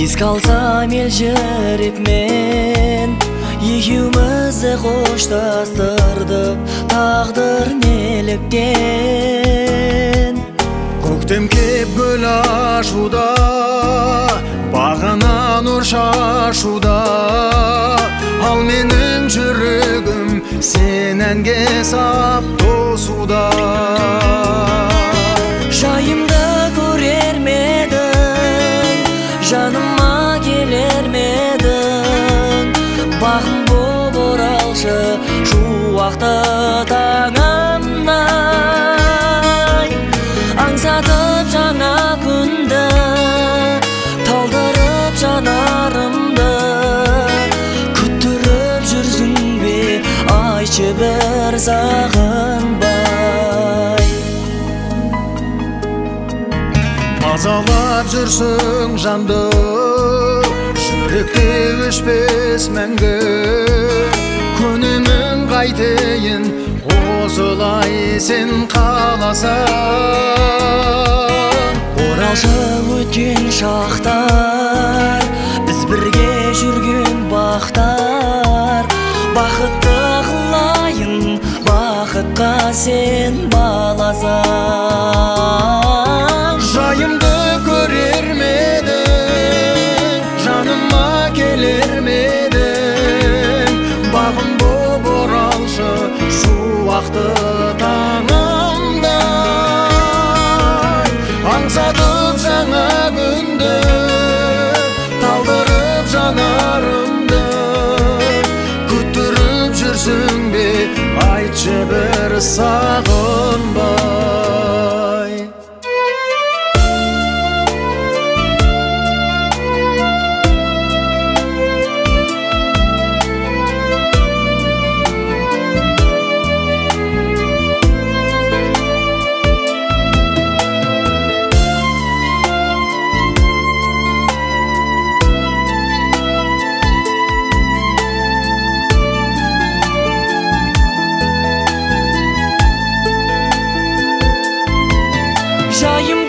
Еске алсам елжіреп мен, екеумізді қоштастырды тағдыр неліктен. Көктем кеп гүл ашуда, бағына нұр шашуда, ал менің жүрегім сен әнге сап тосуда. Жайымды көрер медің, жаныма келер медің, бағым боп оралшы шуақты таңымдай. Аңсатып жаңа күнді, талдырып жанарымды, күттіріп жүрсің бе, айтшы бір сағынбай. Мазалап жүрсің жанды, жүректе өшпес мәңгі. Көнемін қайтейін, осылай сен қаласаң. Оралшы өткен шақтар, біз бірге жүрген бақтар. Бақытты қылайын, бақытқа сен баласаң. Жайымды көрер медің, жаныма келер медің, бағым боп оралшы шуақты таңымдай. Аңсатып жаңа күнді, талдырып жанарымды, күттіріп жүрсің бе, айтшы бір сағынбай. Жайым